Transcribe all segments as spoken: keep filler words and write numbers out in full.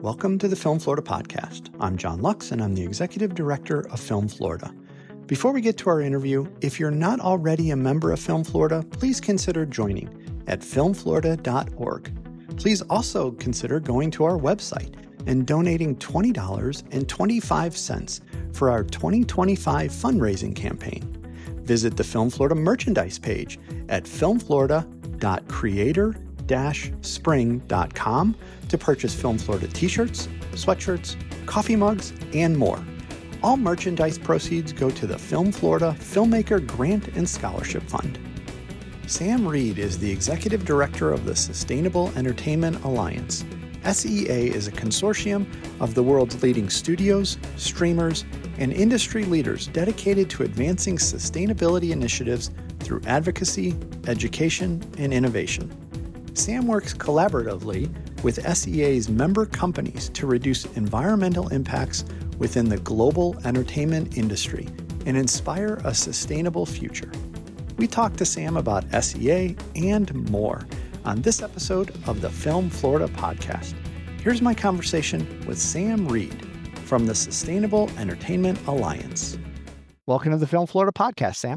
Welcome to the Film Florida podcast. I'm John Lux, and I'm the Executive Director of Film Florida. Before we get to our interview, if you're not already a member of Film Florida, please consider joining at film florida dot org. Please also consider going to our website and donating twenty dollars and twenty-five cents for our twenty twenty-five fundraising campaign. Visit the Film Florida merchandise page at film florida dot creator dash spring dot com to purchase Film Florida t-shirts, sweatshirts, coffee mugs, and more. All merchandise proceeds go to the Film Florida Filmmaker Grant and Scholarship Fund. Sam Reed is the Executive Director of the Sustainable Entertainment Alliance. S E A is a consortium of the world's leading studios, streamers, and industry leaders dedicated to advancing sustainability initiatives through advocacy, education, and innovation. Sam works collaboratively with S E A's member companies to reduce environmental impacts within the global entertainment industry and inspire a sustainable future. We talked to Sam about S E A and more on this episode of the Film Florida podcast. Here's my conversation with Sam Reed from the Sustainable Entertainment Alliance. Welcome to the Film Florida podcast, Sam.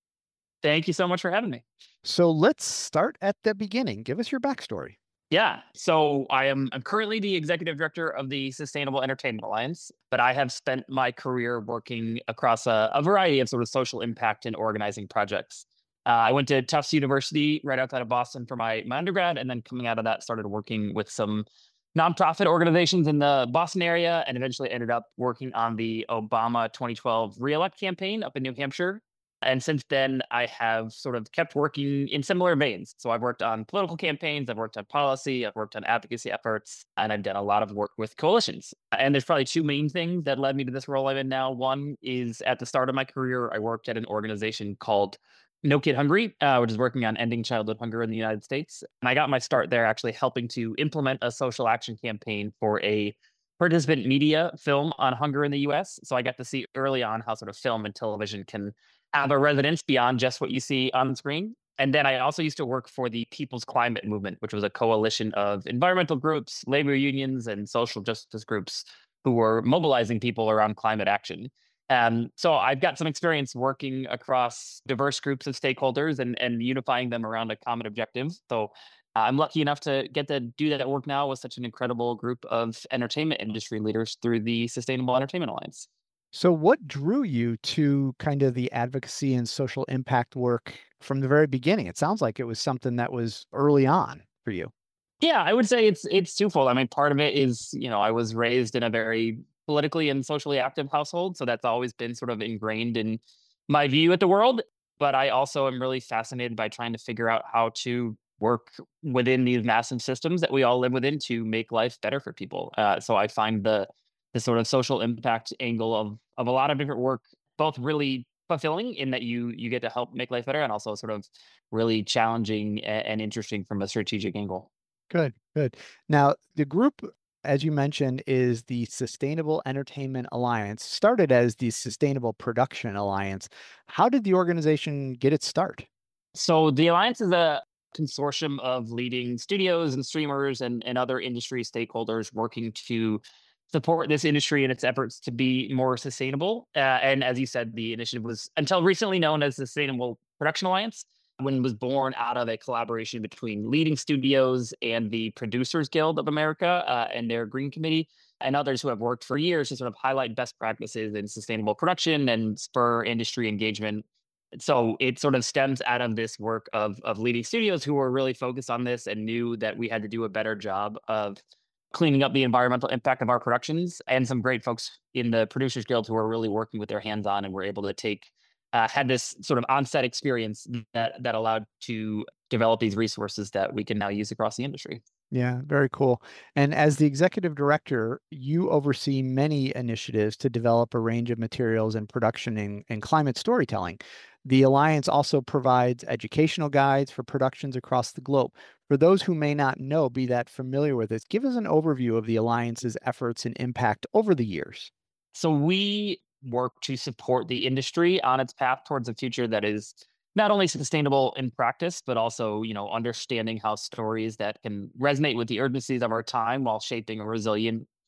Thank you so much for having me. So let's start at the beginning. Give us your backstory. Yeah. So I am I'm currently the executive director of the Sustainable Entertainment Alliance, but I have spent my career working across a, a variety of sort of social impact and organizing projects. Uh, I went to Tufts University right outside of Boston for my, my undergrad, and then coming out of that, started working with some nonprofit organizations in the Boston area, and eventually ended up working on the Obama twenty twelve reelect campaign up in New Hampshire. And since then, I have sort of kept working in similar veins. So I've worked on political campaigns, I've worked on policy, I've worked on advocacy efforts, and I've done a lot of work with coalitions. And there's probably two main things that led me to this role I'm in now. One is at the start of my career, I worked at an organization called No Kid Hungry, uh, which is working on ending childhood hunger in the United States. And I got my start there actually helping to implement a social action campaign for a participant media film on hunger in the U S. So I got to see early on how sort of film and television can have a resonance beyond just what you see on the screen. And then I also used to work for the People's Climate Movement, which was a coalition of environmental groups, labor unions, and social justice groups who were mobilizing people around climate action. Um, so I've got some experience working across diverse groups of stakeholders and, and unifying them around a common objective. So uh, I'm lucky enough to get to do that work now with such an incredible group of entertainment industry leaders through the Sustainable Entertainment Alliance. So what drew you to kind of the advocacy and social impact work from the very beginning? It sounds like it was something that was early on for you. Yeah, I would say it's it's twofold. I mean, part of it is, you know, I was raised in a very politically and socially active household, so that's always been sort of ingrained in my view at the world. But I also am really fascinated by trying to figure out how to work within these massive systems that we all live within to make life better for people. Uh, so I find the the sort of social impact angle of of a lot of different work both really fulfilling in that you you get to help make life better, and also sort of really challenging and, and interesting from a strategic angle. Good, good. Now, the group, as you mentioned, is the Sustainable Entertainment Alliance, started as the Sustainable Production Alliance. How did the organization get its start? So the Alliance is a consortium of leading studios and streamers and, and other industry stakeholders working to support this industry in its efforts to be more sustainable. Uh, and as you said, the initiative was until recently known as the Sustainable Production Alliance, when it was born out of a collaboration between leading studios and the Producers Guild of America uh, and their Green Committee, and others who have worked for years to sort of highlight best practices in sustainable production and spur industry engagement. So it sort of stems out of this work of, of leading studios who were really focused on this and knew that we had to do a better job of cleaning up the environmental impact of our productions, and some great folks in the Producers Guild who are really working with their hands on and were able to take, uh, had this sort of on-set experience that that allowed to develop these resources that we can now use across the industry. Yeah, very cool. And as the executive director, you oversee many initiatives to develop a range of materials in production and, and climate storytelling. The Alliance also provides educational guides for productions across the globe. For those who may not know, be that familiar with this, give us an overview of the Alliance's efforts and impact over the years. So we work to support the industry on its path towards a future that is not only sustainable in practice, but also, you know, understanding how stories that can resonate with the urgencies of our time while shaping a resilient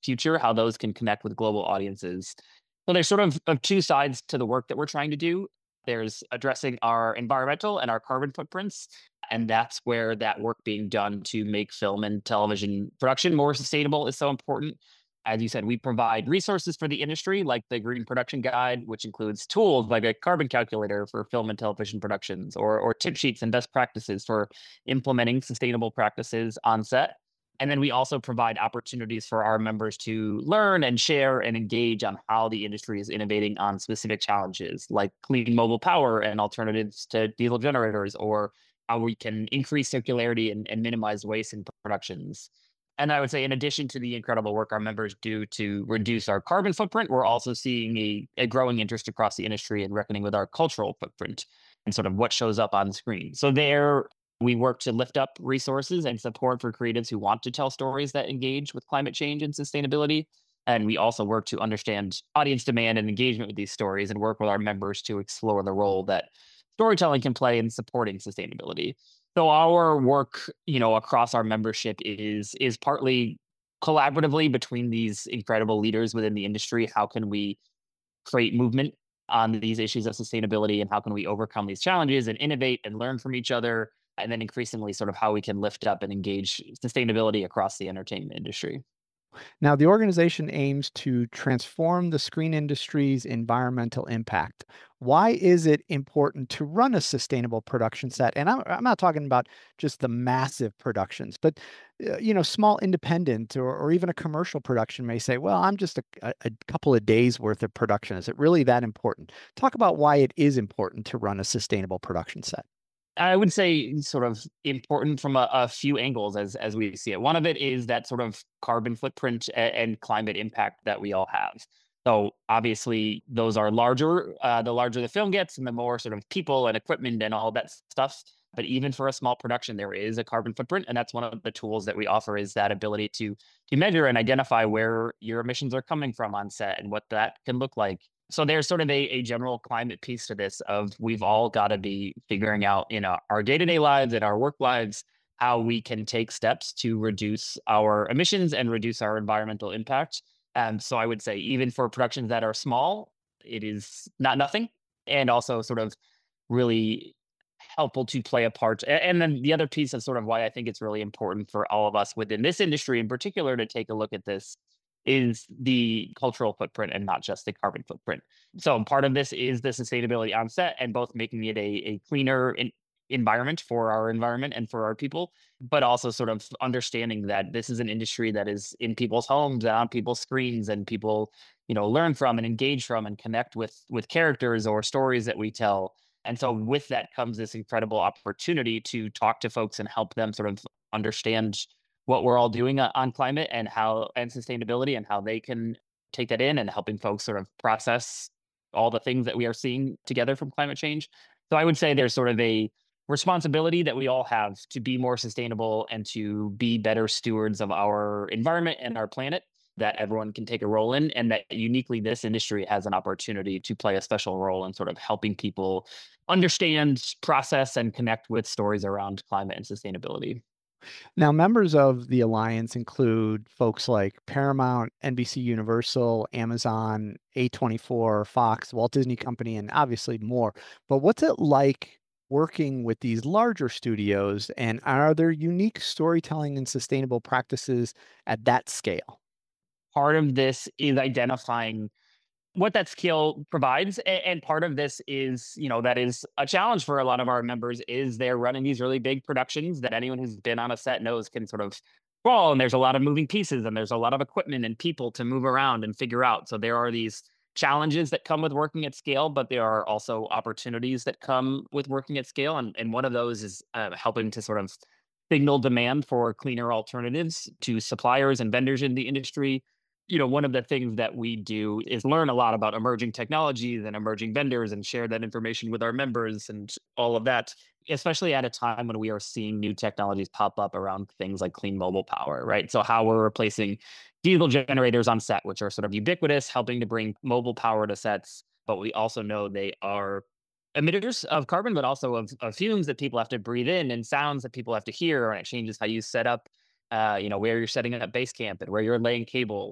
future, how those can connect with global audiences. So there's sort of, of two sides to the work that we're trying to do. There's addressing our environmental and our carbon footprints. And that's where that work being done to make film and television production more sustainable is so important. As you said, we provide resources for the industry, like the Green Production Guide, which includes tools like a carbon calculator for film and television productions, or, or tip sheets and best practices for implementing sustainable practices on set. And then we also provide opportunities for our members to learn and share and engage on how the industry is innovating on specific challenges, like clean mobile power and alternatives to diesel generators, or how we can increase circularity and, and minimize waste in productions. And I would say, in addition to the incredible work our members do to reduce our carbon footprint, we're also seeing a, a growing interest across the industry in reckoning with our cultural footprint and sort of what shows up on screen. So there, we work to lift up resources and support for creatives who want to tell stories that engage with climate change and sustainability. And we also work to understand audience demand and engagement with these stories and work with our members to explore the role that storytelling can play in supporting sustainability. So our work, you know, across our membership is is partly collaboratively between these incredible leaders within the industry. How can we create movement on these issues of sustainability, and how can we overcome these challenges and innovate and learn from each other? And then increasingly sort of how we can lift up and engage sustainability across the entertainment industry. Now, the organization aims to transform the screen industry's environmental impact. Why is it important to run a sustainable production set? And I'm, I'm not talking about just the massive productions, but uh, you know, small independent or, or even a commercial production may say, well, I'm just a, a, a couple of days worth of production. Is it really that important? Talk about why it is important to run a sustainable production set. I would say sort of important from a, a few angles as as we see it. One of it is that sort of carbon footprint and, and climate impact that we all have. So obviously those are larger. Uh, the larger the film gets, and the more sort of people and equipment and all that stuff. But even for a small production, there is a carbon footprint, and that's one of the tools that we offer, is that ability to to measure and identify where your emissions are coming from on set and what that can look like. So there's sort of a, a general climate piece to this of we've all got to be figuring out in our, our day-to-day lives and our work lives how we can take steps to reduce our emissions and reduce our environmental impact. And so I would say even for productions that are small, it is not nothing, and also sort of really helpful to play a part. A- And then the other piece of sort of why I think it's really important for all of us within this industry in particular to take a look at this is the cultural footprint and not just the carbon footprint. So part of this is the sustainability on set and both making it a, a cleaner in, environment for our environment and for our people, but also sort of understanding that this is an industry that is in people's homes and on people's screens, and people, you know, learn from and engage from and connect with with characters or stories that we tell. And so with that comes this incredible opportunity to talk to folks and help them sort of understand what we're all doing uh, on climate and how and sustainability, and how they can take that in, and helping folks sort of process all the things that we are seeing together from climate change. So I would say there's sort of a responsibility that we all have to be more sustainable and to be better stewards of our environment and our planet, that everyone can take a role in, and that uniquely this industry has an opportunity to play a special role in sort of helping people understand, process, and connect with stories around climate and sustainability. Now, members of the Alliance include folks like Paramount, N B C Universal, Amazon, A twenty-four, Fox, Walt Disney Company, and obviously more. But what's it like working with these larger studios, and are there unique storytelling and sustainable practices at that scale? Part of this is identifying what that skill provides. a- And part of this is, you know, that is a challenge for a lot of our members, is they're running these really big productions that anyone who's been on a set knows can sort of fall. And there's a lot of moving pieces, and there's a lot of equipment and people to move around and figure out. So there are these challenges that come with working at scale, but there are also opportunities that come with working at scale. And, and one of those is uh, helping to sort of signal demand for cleaner alternatives to suppliers and vendors in the industry. You know, one of the things that we do is learn a lot about emerging technologies and emerging vendors and share that information with our members and all of that, especially at a time when we are seeing new technologies pop up around things like clean mobile power, right? So how we're replacing diesel generators on set, which are sort of ubiquitous, helping to bring mobile power to sets, but we also know they are emitters of carbon, but also of, of fumes that people have to breathe in, and sounds that people have to hear, and it changes how you set up, uh, you know, where you're setting up base camp and where you're laying cable.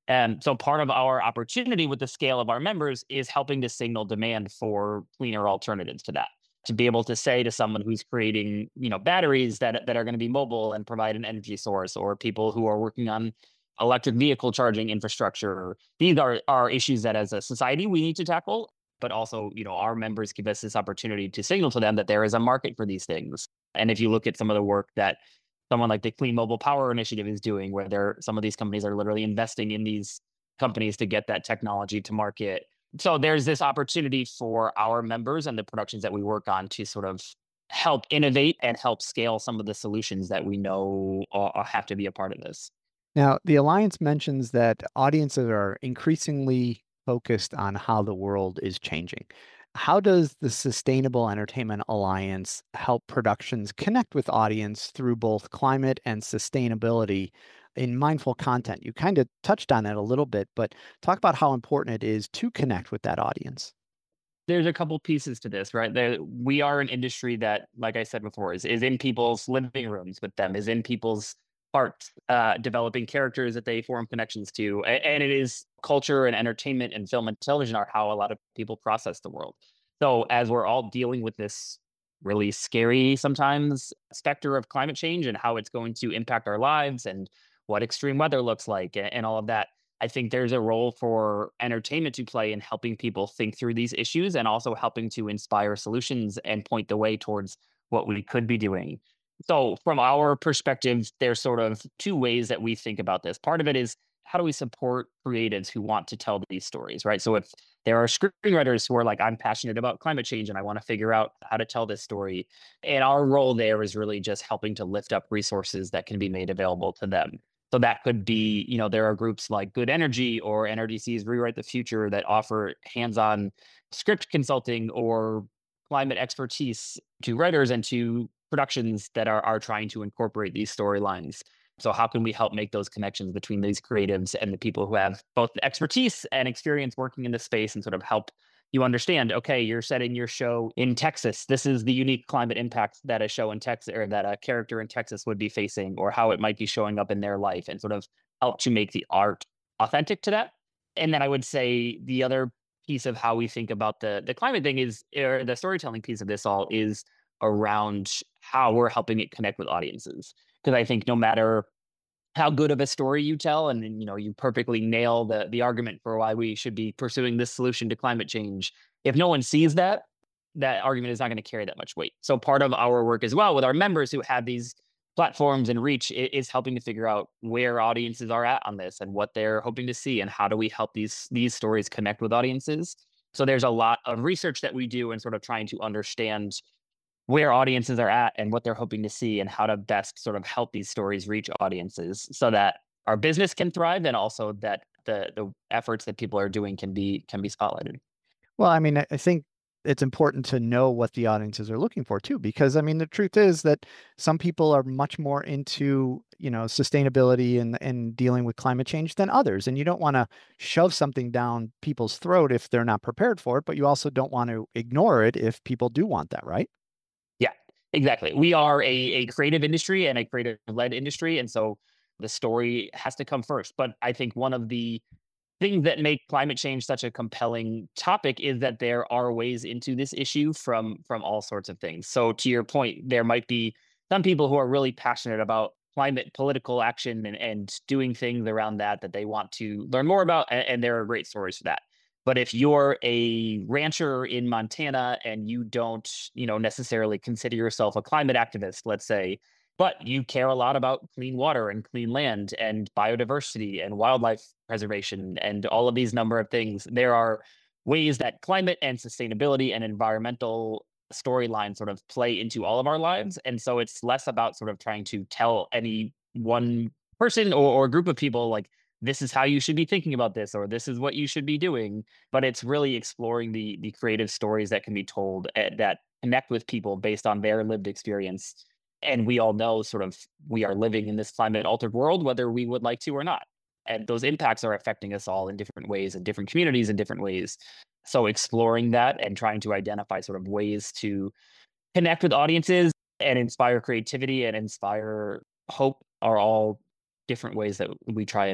And so part of our opportunity with the scale of our members is helping to signal demand for cleaner alternatives to that. To be able to say to someone who's creating, you know, batteries that that are going to be mobile and provide an energy source, or people who are working on electric vehicle charging infrastructure, these are are issues that as a society we need to tackle. But also, you know, our members give us this opportunity to signal to them that there is a market for these things. And if you look at some of the work that someone like the Clean Mobile Power Initiative is doing, where they're some of these companies are literally investing in these companies to get that technology to market. So there's this opportunity for our members and the productions that we work on to sort of help innovate and help scale some of the solutions that we know uh, have to be a part of this. Now, the Alliance mentions that audiences are increasingly focused on how the world is changing. How does the Sustainable Entertainment Alliance help productions connect with audience through both climate and sustainability in mindful content? You kind of touched on it a little bit, but talk about how important it is to connect with that audience. There's a couple pieces to this, right? There, we are an industry that, like I said before, is, is in people's living rooms with them, is in people's hearts, uh, developing characters that they form connections to. And, and it is culture and entertainment and film and television are how a lot of people process the world. So as we're all dealing with this really scary, sometimes, specter of climate change and how it's going to impact our lives and what extreme weather looks like and, and all of that, I think there's a role for entertainment to play in helping people think through these issues and also helping to inspire solutions and point the way towards what we could be doing. So, from our perspective, there's sort of two ways that we think about this. Part of it is how do we support creatives who want to tell these stories, right? So, if there are screenwriters who are like, I'm passionate about climate change and I want to figure out how to tell this story. And our role there is really just helping to lift up resources that can be made available to them. So that could be, you know, there are groups like Good Energy or N R D C's Rewrite the Future that offer hands-on script consulting or climate expertise to writers and to productions that are are trying to incorporate these storylines. So how can we help make those connections between these creatives and the people who have both the expertise and experience working in the space and sort of help you understand, okay, you're setting your show in Texas. This is the unique climate impact that a show in Texas or that a character in Texas would be facing, or how it might be showing up in their life, and sort of help to make the art authentic to that. And then I would say the other piece of how we think about the the climate thing is, or the storytelling piece of this all is around how we're helping it connect with audiences. Because I think no matter how good of a story you tell, and then, you know, you perfectly nail the the argument for why we should be pursuing this solution to climate change, if no one sees that, that argument is not going to carry that much weight. So part of our work as well with our members who have these platforms and reach is helping to figure out where audiences are at on this and what they're hoping to see and how do we help these these stories connect with audiences. So there's a lot of research that we do and sort of trying to understand where audiences are at and what they're hoping to see and how to best sort of help these stories reach audiences so that our business can thrive and also that the the efforts that people are doing can be can be spotlighted. Well, I mean, I I think it's important to know what the audiences are looking for too, because I mean, the truth is that some people are much more into, you know, sustainability and and dealing with climate change than others. And you don't want to shove something down people's throat if they're not prepared for it, but you also don't want to ignore it if people do want that, right? Yeah, exactly. We are a, a creative industry and a creative led industry. And so the story has to come first. But I think one of the things that make climate change such a compelling topic is that there are ways into this issue from from all sorts of things. So to your point, there might be some people who are really passionate about climate political action and, and doing things around that that they want to learn more about, and, and there are great stories for that. But if you're a rancher in Montana and you don't, you know, necessarily consider yourself a climate activist, let's say, but you care a lot about clean water and clean land and biodiversity and wildlife preservation and all of these number of things, there are ways that climate and sustainability and environmental storylines sort of play into all of our lives. And so it's less about sort of trying to tell any one person or, or group of people like, this is how you should be thinking about this, or this is what you should be doing. But it's really exploring the the creative stories that can be told uh, that connect with people based on their lived experience. And we all know sort of we are living in this climate altered world, whether we would like to or not. And those impacts are affecting us all in different ways in different communities in different ways. So exploring that and trying to identify sort of ways to connect with audiences and inspire creativity and inspire hope are all different ways that we try and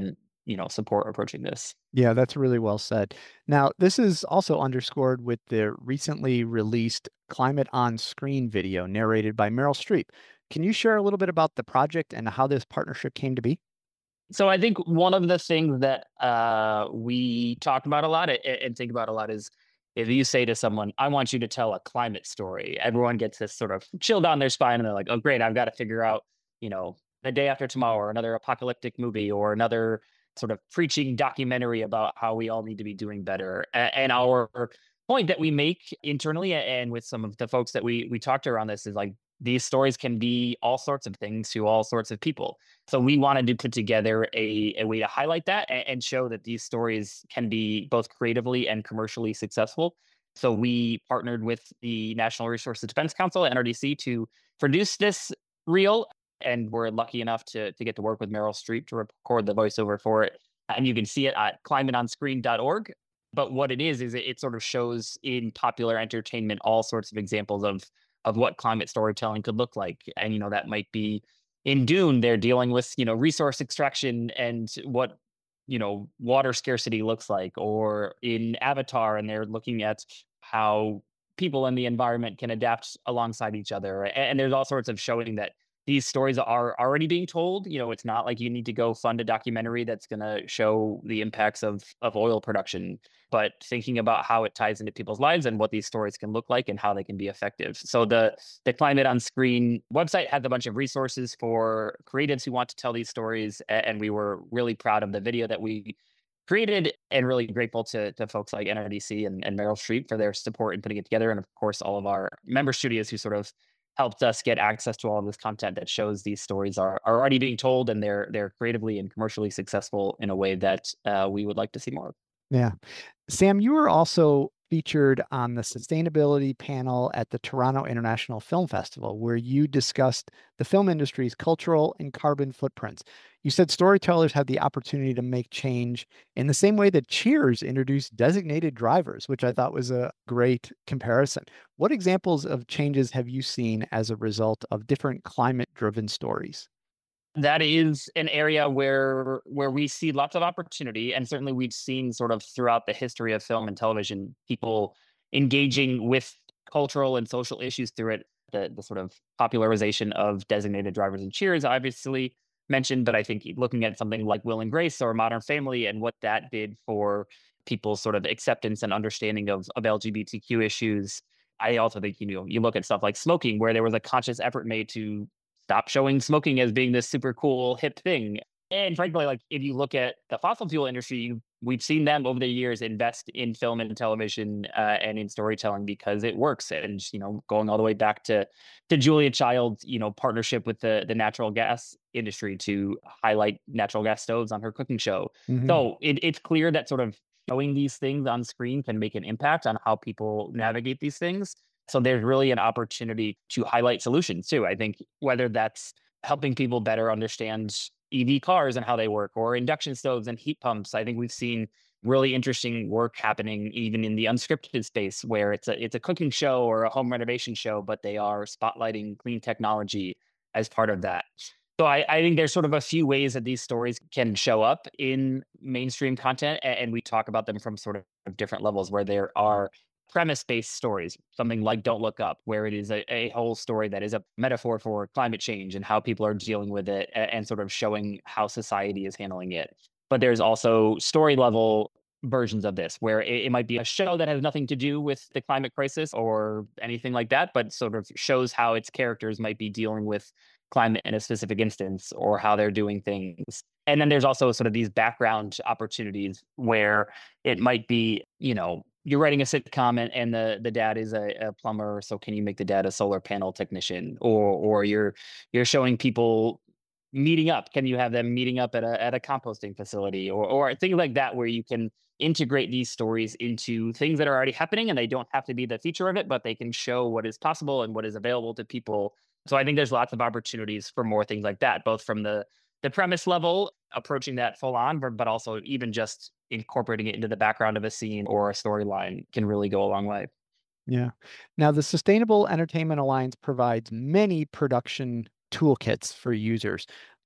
you know, support approaching this. Yeah, that's really well said. Now, this is also underscored with the recently released Climate on Screen video narrated by Meryl Streep. Can you share a little bit about the project and how this partnership came to be? So I think one of the things that uh, we talk about a lot a- and think about a lot is if you say to someone, I want you to tell a climate story, everyone gets this sort of chill down their spine and they're like, oh, great, I've got to figure out, you know, The Day After Tomorrow or another apocalyptic movie or another sort of preaching documentary about how we all need to be doing better. A- And our point that we make internally and with some of the folks that we we talked to around this is like these stories can be all sorts of things to all sorts of people. So we wanted to put together a, a way to highlight that and, and show that these stories can be both creatively and commercially successful. So we partnered with the National Resources Defense Council, N R D C, to produce this reel. And we're lucky enough to, to get to work with Meryl Streep to record the voiceover for it. And you can see it at climate on screen dot org. But what it is, is it, it sort of shows in popular entertainment all sorts of examples of of what climate storytelling could look like. And, you know, that might be in Dune, they're dealing with, you know, resource extraction and what, you know, water scarcity looks like, or in Avatar, and they're looking at how people in the environment can adapt alongside each other. A- And, there's all sorts of showing that these stories are already being told. You know, it's not like you need to go fund a documentary that's going to show the impacts of of oil production, but thinking about how it ties into people's lives and what these stories can look like and how they can be effective. So the the Climate on Screen website has a bunch of resources for creatives who want to tell these stories, a- and we were really proud of the video that we created and really grateful to, to folks like N R D C and, and Meryl Streep for their support in putting it together. And of course, all of our member studios who sort of helped us get access to all of this content that shows these stories are, are already being told and they're they're creatively and commercially successful in a way that uh, we would like to see more of. Yeah. Sam, you were also featured on the sustainability panel at the Toronto International Film Festival, where you discussed the film industry's cultural and carbon footprints. You said storytellers have the opportunity to make change in the same way that Cheers introduced designated drivers, which I thought was a great comparison. What examples of changes have you seen as a result of different climate-driven stories? That is an area where where we see lots of opportunity, and certainly we've seen sort of throughout the history of film and television people engaging with cultural and social issues through it. The the sort of popularization of designated drivers and cheers obviously mentioned, but I think looking at something like Will and Grace or Modern Family and what that did for people's sort of acceptance and understanding of of L G B T Q issues. I also think, you know, you look at stuff like smoking, where there was a conscious effort made to stop showing smoking as being this super cool hip thing. And frankly, like if you look at the fossil fuel industry, we've seen them over the years invest in film and television uh, and in storytelling because it works. And you know, going all the way back to to Julia Child's, you know, partnership with the the natural gas industry to highlight natural gas stoves on her cooking show. Hmm. So it, it's clear that sort of showing these things on screen can make an impact on how people navigate these things. So there's really an opportunity to highlight solutions too. I think whether that's helping people better understand E V cars and how they work, or induction stoves and heat pumps. I think we've seen really interesting work happening even in the unscripted space where it's a it's a cooking show or a home renovation show, but they are spotlighting clean technology as part of that. So I, I think there's sort of a few ways that these stories can show up in mainstream content, a- and we talk about them from sort of different levels where there are premise-based stories, something like Don't Look Up, where it is a, a whole story that is a metaphor for climate change and how people are dealing with it a- and sort of showing how society is handling it. But there's also story level versions of this where it, it might be a show that has nothing to do with the climate crisis or anything like that, but sort of shows how its characters might be dealing with climate in a specific instance or how they're doing things. And then there's also sort of these background opportunities where it might be, you know, you're writing a sitcom and, and the the dad is a, a plumber, so can you make the dad a solar panel technician? Or or you're you're showing people meeting up. Can you have them meeting up at a at a composting facility or or things like that where you can integrate these stories into things that are already happening and they don't have to be the feature of it, but they can show what is possible and what is available to people. So I think there's lots of opportunities for more things like that, both from the the premise level, approaching that full on, but but also even just incorporating it into the background of a scene or a storyline can really go a long way. Yeah. Now, the Sustainable Entertainment Alliance provides many production toolkits for users.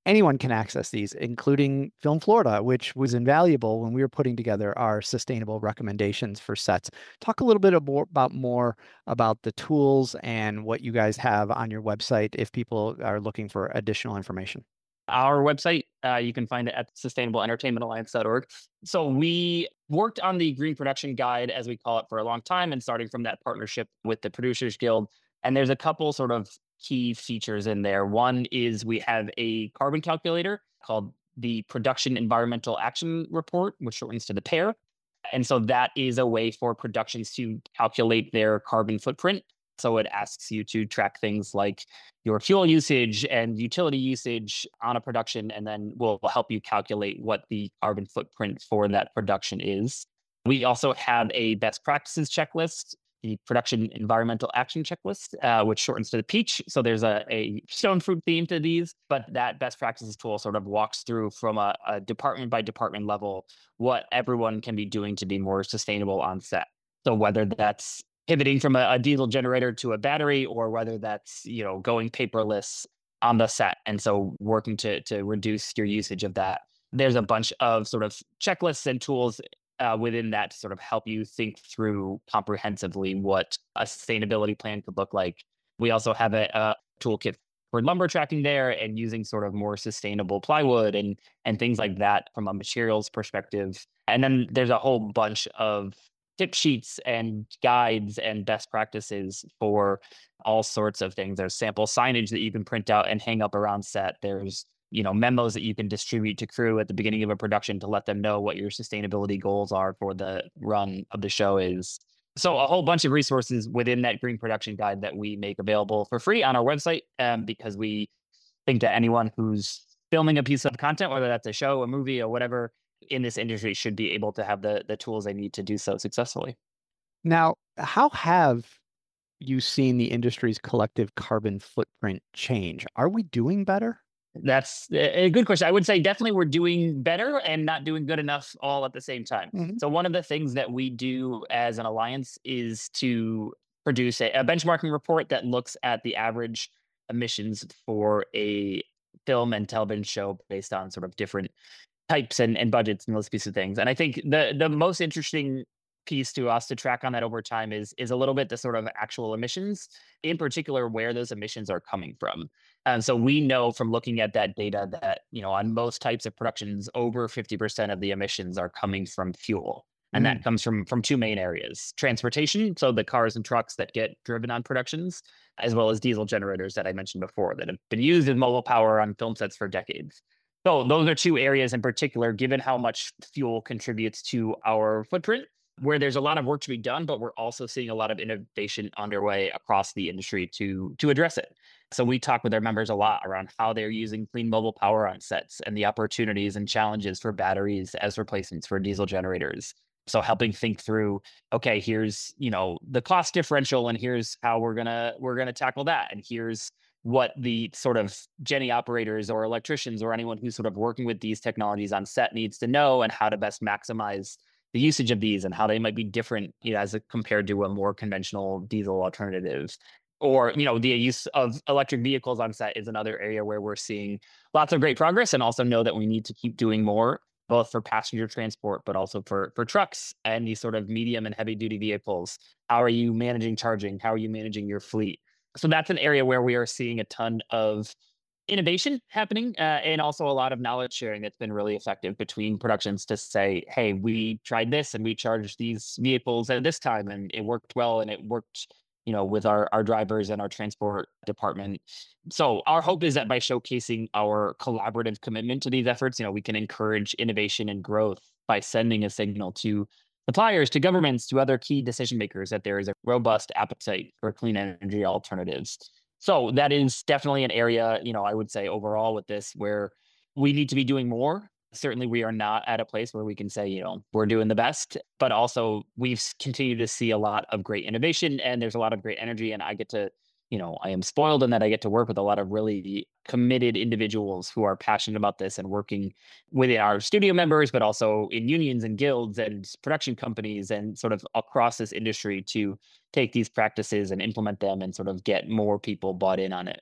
anyone can access these, including Film Florida, which was invaluable when we were putting together our sustainable recommendations for sets. Talk a little bit more about more about the tools and what you guys have on your website if people are looking for additional information. Our website, uh, you can find it at sustainable entertainment alliance dot org. So we worked on the Green Production Guide, as we call it, for a long time, and starting from that partnership with the Producers Guild. And there's a couple sort of key features in there. One is we have a carbon calculator called the Production Environmental Action Report, which shortens to the PEAR. And so that is a way for productions to calculate their carbon footprint. So it asks you to track things like your fuel usage and utility usage on a production, and then will help you calculate what the carbon footprint for that production is. We also have a best practices checklist, the Production Environmental Action Checklist, uh, which shortens to the PEACH. So there's a, a stone fruit theme to these, but that best practices tool sort of walks through from a, a department by department level what everyone can be doing to be more sustainable on set. So whether that's pivoting from a, a diesel generator to a battery, or whether that's, you know, going paperless on the set. And so working to to reduce your usage of that. There's a bunch of sort of checklists and tools uh, within that to sort of help you think through comprehensively what a sustainability plan could look like. We also have a, a toolkit for lumber tracking there and using sort of more sustainable plywood and and things like that from a materials perspective. And then there's a whole bunch of tip sheets and guides and best practices for all sorts of things. There's sample signage that you can print out and hang up around set. There's, you know, memos that you can distribute to crew at the beginning of a production to let them know what your sustainability goals are for the run of the show is. So a whole bunch of resources within that Green Production Guide that we make available for free on our website, um, because we think that anyone who's filming a piece of content, whether that's a show, a movie, or whatever, in this industry should be able to have the the tools they need to do so successfully. Now, how have you seen the industry's collective carbon footprint change? Are we doing better? That's a good question. I would say definitely we're doing better and not doing good enough all at the same time. Mhm. So one of the things that we do as an alliance is to produce a, a benchmarking report that looks at the average emissions for a film and television show based on sort of different types and, and budgets and those pieces of things. And I think the the most interesting piece to us to track on that over time is is a little bit the sort of actual emissions, in particular where those emissions are coming from. And so we know from looking at that data that, you know, on most types of productions, over fifty percent of the emissions are coming from fuel. And Mm. that comes from from two main areas: transportation, so the cars and trucks that get driven on productions, as well as diesel generators that I mentioned before that have been used as mobile power on film sets for decades. So those are two areas in particular, given how much fuel contributes to our footprint, where there's a lot of work to be done, but we're also seeing a lot of innovation underway across the industry to to address it. So we talk with our members a lot around how they're using clean mobile power on sets and the opportunities and challenges for batteries as replacements for diesel generators. So helping think through, okay, here's, you know, the cost differential, and here's how we're gonna we're gonna tackle that, and here's what the sort of Jenny operators or electricians or anyone who's sort of working with these technologies on set needs to know, and how to best maximize the usage of these and how they might be different, you know, as a, compared to a more conventional diesel alternative. Or, you know, the use of electric vehicles on set is another area where we're seeing lots of great progress, and also know that we need to keep doing more, both for passenger transport, but also for for trucks and these sort of medium and heavy duty vehicles. How are you managing charging? How are you managing your fleet? So that's an area where we are seeing a ton of innovation happening, uh, and also a lot of knowledge sharing that's been really effective between productions to say, hey, we tried this and we charged these vehicles at this time and it worked well, and it worked, you know, with our, our drivers and our transport department. So our hope is that by showcasing our collaborative commitment to these efforts, you know, we can encourage innovation and growth by sending a signal to suppliers, to governments, to other key decision makers that there is a robust appetite for clean energy alternatives. So that is definitely an area, you know, I would say overall with this, where we need to be doing more. Certainly, we are not at a place where we can say, you know, we're doing the best, but also we've s- continued to see a lot of great innovation, and there's a lot of great energy. And I get to, you know, I am spoiled in that I get to work with a lot of really committed individuals who are passionate about this and working within our studio members, but also in unions and guilds and production companies and sort of across this industry to take these practices and implement them and sort of get more people bought in on it.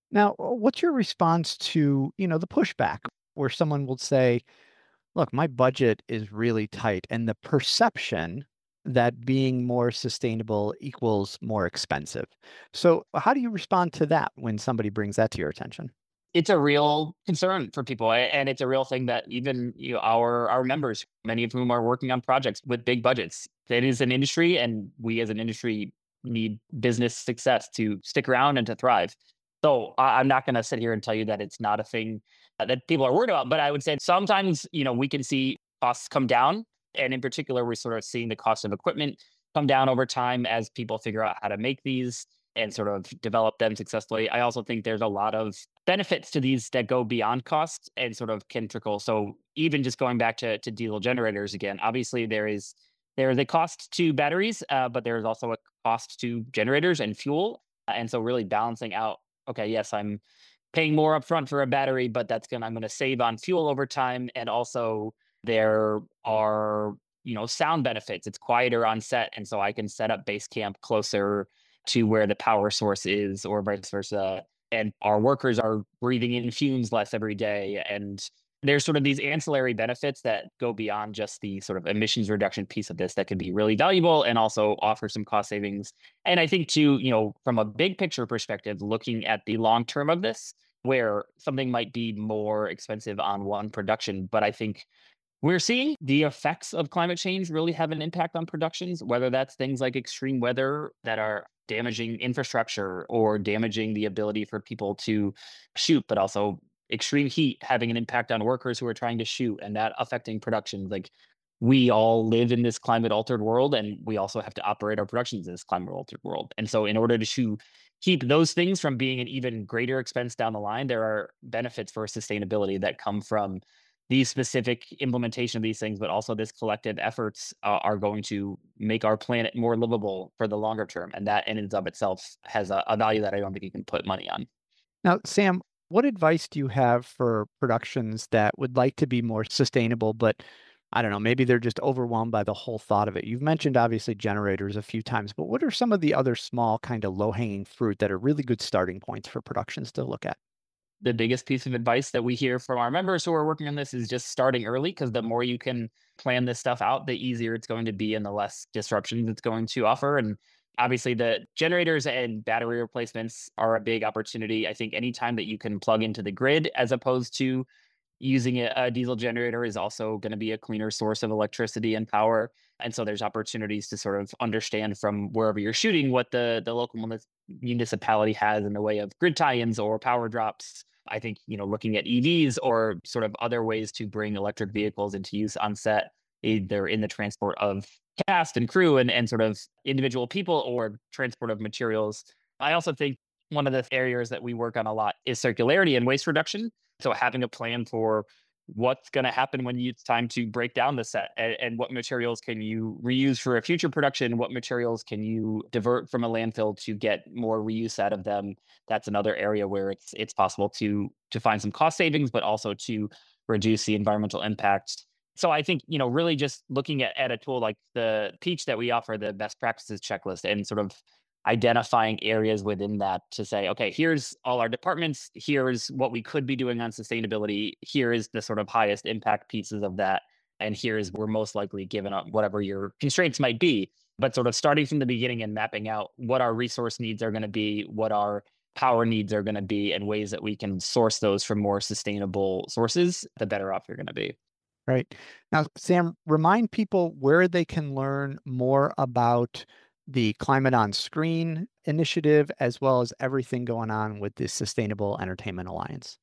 Now, uh, what's your response to, you know, the pushback where someone will say, look, my budget is really tight, and the perception that being more sustainable equals more expensive. So, how do you respond to that when somebody brings that to your attention? It's a real concern for people, a- and it's a real thing that even you know, our our members, many of whom are working on projects with big budgets, it is an industry, and we as an industry need business success to stick around and to thrive. So I, I'm not going to sit here and tell you that it's not a thing uh, that people are worried about, but I would say sometimes you know we can see costs come down, and in particular, we're sort of seeing the cost of equipment come down over time as people figure out how to make these and sort of develop them successfully. I also think there's a lot of benefits to these that go beyond costs and sort of can trickle. So even just going back to, to diesel generators again, obviously there is there is a cost to batteries, uh, but there is also a cost to generators and fuel. And so really balancing out, okay, yes, I'm paying more upfront for a battery, but that's gonna I'm gonna save on fuel over time. And also there are, you know, sound benefits. It's quieter on set. And so I can set up base camp closer to where the power source is, or vice versa. And our workers are breathing in fumes less every day. And there's sort of these ancillary benefits that go beyond just the sort of emissions reduction piece of this that could be really valuable and also offer some cost savings. And I think too, you know, from a big picture perspective, looking at the long term of this, where something might be more expensive on one production, but I think we're seeing the effects of climate change really have an impact on productions, whether that's things like extreme weather that are damaging infrastructure or damaging the ability for people to shoot, but also extreme heat having an impact on workers who are trying to shoot and that affecting production. Like we all live in this climate altered world, and we also have to operate our productions in this climate altered world. And so in order to keep those things from being an even greater expense down the line, there are benefits for sustainability that come from these specific implementation of these things, but also this collective efforts uh, are going to make our planet more livable for the longer term. And that in and of itself has a, a value that I don't think you can put money on. Now, Sam, what advice do you have for productions that would like to be more sustainable, but I don't know, maybe they're just overwhelmed by the whole thought of it? You've mentioned obviously generators a few times, but what are some of the other small kind of low-hanging fruit that are really good starting points for productions to look at? The biggest piece of advice that we hear from our members who are working on this is just starting early, because the more you can plan this stuff out, the easier it's going to be and the less disruption it's going to offer. And obviously, the generators and battery replacements are a big opportunity. I think anytime that you can plug into the grid as opposed to using a, a diesel generator is also going to be a cleaner source of electricity and power. And so there's opportunities to sort of understand from wherever you're shooting what the, the local munis- municipality has in the way of grid tie-ins or power drops. I think, you know, looking at E Vs or sort of other ways to bring electric vehicles into use on set, either in the transport of cast and crew and, and sort of individual people or transport of materials. I also think one of the areas that we work on a lot is circularity and waste reduction. So having a plan for what's going to happen when you, it's time to break down the set, and, and what materials can you reuse for a future production, what materials can you divert from a landfill to get more reuse out of them. That's another area where it's it's possible to to find some cost savings, but also to reduce the environmental impact. So I think, you know, really just looking at, at a tool like the Peach that we offer, the best practices checklist, and sort of identifying areas within that to say, okay, here's all our departments, here's what we could be doing on sustainability, here is the sort of highest impact pieces of that, and here's where most likely given up whatever your constraints might be. But sort of starting from the beginning and mapping out what our resource needs are going to be, what our power needs are going to be, and ways that we can source those from more sustainable sources, the better off you're going to be. Right. Now, Sam, remind people where they can learn more about the Climate on Screen initiative, as well as everything going on with the Sustainable Entertainment Alliance.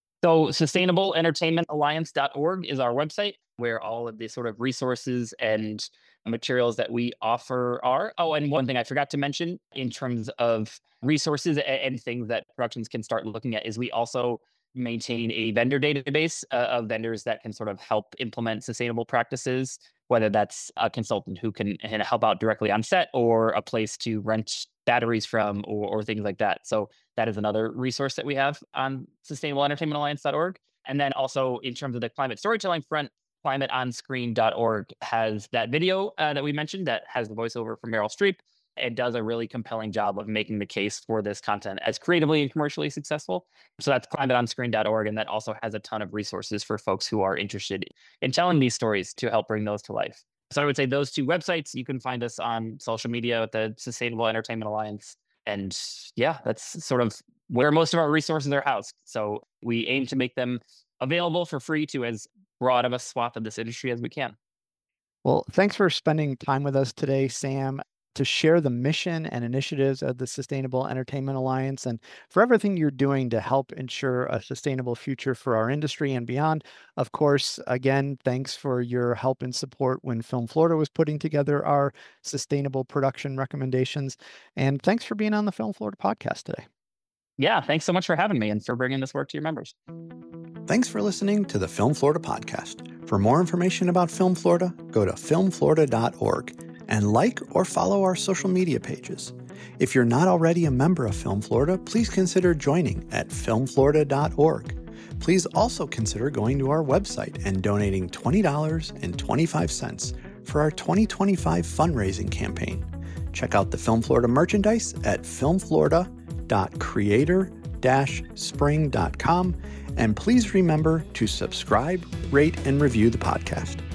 So sustainable entertainment alliance dot org is our website where all of the sort of resources and materials that we offer are. Oh, and one thing I forgot to mention in terms of resources a- and things that productions can start looking at is we also maintain a vendor database uh, of vendors that can sort of help implement sustainable practices, whether that's a consultant who can, can help out directly on set or a place to rent batteries from or, or things like that. So that is another resource that we have on sustainable entertainment alliance dot org. And then also in terms of the climate storytelling front, climate on screen dot org has that video uh, that we mentioned that has the voiceover from Meryl Streep. it does a really compelling job of making the case for this content as creatively and commercially successful. So that's climate on screen dot org. And that also has a ton of resources for folks who are interested in telling these stories to help bring those to life. So I would say those two websites. You can find us on social media at the Sustainable Entertainment Alliance. And yeah, that's sort of where most of our resources are housed. So we aim to make them available for free to as broad of a swath of this industry as we can. Well, thanks for spending time with us today, Sam, to share the mission and initiatives of the Sustainable Entertainment Alliance and for everything you're doing to help ensure a sustainable future for our industry and beyond. Of course, again, thanks for your help and support when Film Florida was putting together our sustainable production recommendations. And thanks for being on the Film Florida podcast today. Yeah, thanks so much for having me and for bringing this work to your members. Thanks for listening to the Film Florida podcast. For more information about Film Florida, go to film florida dot org and like or follow our social media pages. If you're not already a member of Film Florida, please consider joining at film florida dot org. Please also consider going to our website and donating twenty dollars and twenty-five cents for our twenty twenty-five fundraising campaign. Check out the Film Florida merchandise at film florida dot creator dash spring dot com. And please remember to subscribe, rate, and review the podcast.